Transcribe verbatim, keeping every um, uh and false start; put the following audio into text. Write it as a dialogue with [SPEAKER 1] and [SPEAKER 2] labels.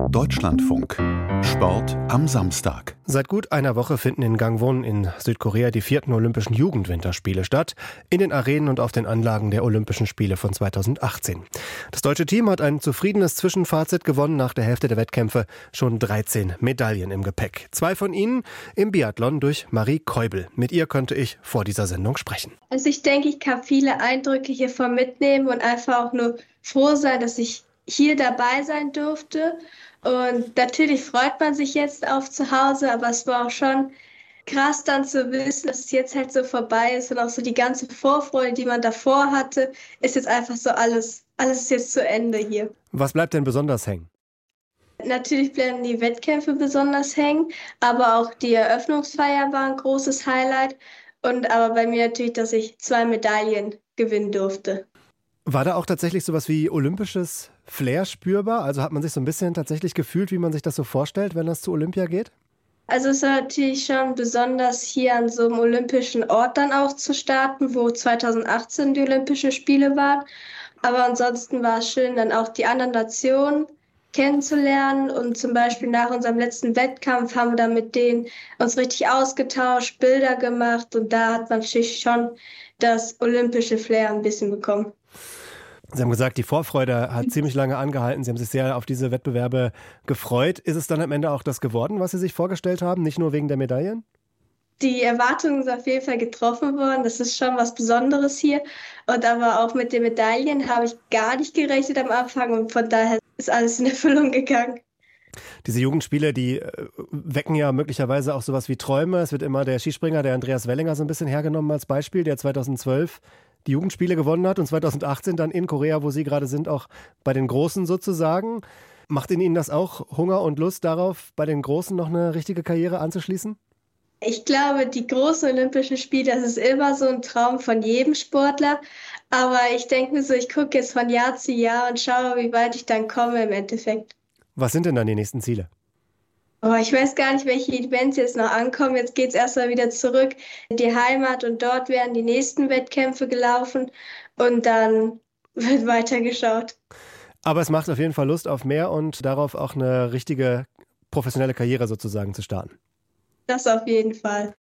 [SPEAKER 1] Deutschlandfunk. Sport am Samstag.
[SPEAKER 2] Seit gut einer Woche finden in Gangwon in Südkorea die vierten Olympischen Jugendwinterspiele statt, in den Arenen und auf den Anlagen der Olympischen Spiele von zweitausendachtzehn. Das deutsche Team hat ein zufriedenes Zwischenfazit gewonnen, nach der Hälfte der Wettkämpfe schon dreizehn Medaillen im Gepäck. Zwei von ihnen im Biathlon durch Marie Keubel. Mit ihr könnte ich vor dieser Sendung sprechen.
[SPEAKER 3] Also ich denke, ich kann viele Eindrücke hiervon mitnehmen und einfach auch nur froh sein, dass ich hier dabei sein durfte. Und natürlich freut man sich jetzt auf zu Hause, aber es war auch schon krass dann zu wissen, dass es jetzt halt so vorbei ist und auch so die ganze Vorfreude, die man davor hatte, ist jetzt einfach so alles, alles ist jetzt zu Ende hier.
[SPEAKER 2] Was bleibt denn besonders hängen?
[SPEAKER 3] Natürlich bleiben die Wettkämpfe besonders hängen, aber auch die Eröffnungsfeier war ein großes Highlight und aber bei mir natürlich, dass ich zwei Medaillen gewinnen durfte.
[SPEAKER 2] War da auch tatsächlich sowas wie olympisches Flair spürbar? Also hat man sich so ein bisschen tatsächlich gefühlt, wie man sich das so vorstellt, wenn das zu Olympia geht?
[SPEAKER 3] Also es war natürlich schon besonders, hier an so einem olympischen Ort dann auch zu starten, wo zweitausendachtzehn die Olympischen Spiele waren. Aber ansonsten war es schön, dann auch die anderen Nationen kennenzulernen. Und zum Beispiel nach unserem letzten Wettkampf haben wir dann mit denen uns richtig ausgetauscht, Bilder gemacht. Und da hat man natürlich schon das olympische Flair ein bisschen bekommen.
[SPEAKER 2] Sie haben gesagt, die Vorfreude hat ziemlich lange angehalten. Sie haben sich sehr auf diese Wettbewerbe gefreut. Ist es dann am Ende auch das geworden, was Sie sich vorgestellt haben, nicht nur wegen der Medaillen?
[SPEAKER 3] Die Erwartungen sind auf jeden Fall getroffen worden. Das ist schon was Besonderes hier. Und aber auch mit den Medaillen habe ich gar nicht gerechnet am Anfang. Und von daher ist alles in Erfüllung gegangen.
[SPEAKER 2] Diese Jugendspiele, die wecken ja möglicherweise auch sowas wie Träume. Es wird immer der Skispringer, der Andreas Wellinger, so ein bisschen hergenommen als Beispiel, der zweitausendzwölf die Jugendspiele gewonnen hat und zweitausendachtzehn dann in Korea, wo Sie gerade sind, auch bei den Großen sozusagen. Macht in Ihnen das auch Hunger und Lust darauf, bei den Großen noch eine richtige Karriere anzuschließen?
[SPEAKER 3] Ich glaube, die großen Olympischen Spiele, das ist immer so ein Traum von jedem Sportler. Aber ich denke mir so, ich gucke jetzt von Jahr zu Jahr und schaue, wie weit ich dann komme im Endeffekt.
[SPEAKER 2] Was sind denn dann die nächsten Ziele?
[SPEAKER 3] Oh, ich weiß gar nicht, welche Events jetzt noch ankommen. Jetzt geht es erstmal wieder zurück in die Heimat und dort werden die nächsten Wettkämpfe gelaufen und dann wird weitergeschaut.
[SPEAKER 2] Aber es macht auf jeden Fall Lust auf mehr und darauf auch eine richtige professionelle Karriere sozusagen zu starten.
[SPEAKER 3] Das auf jeden Fall.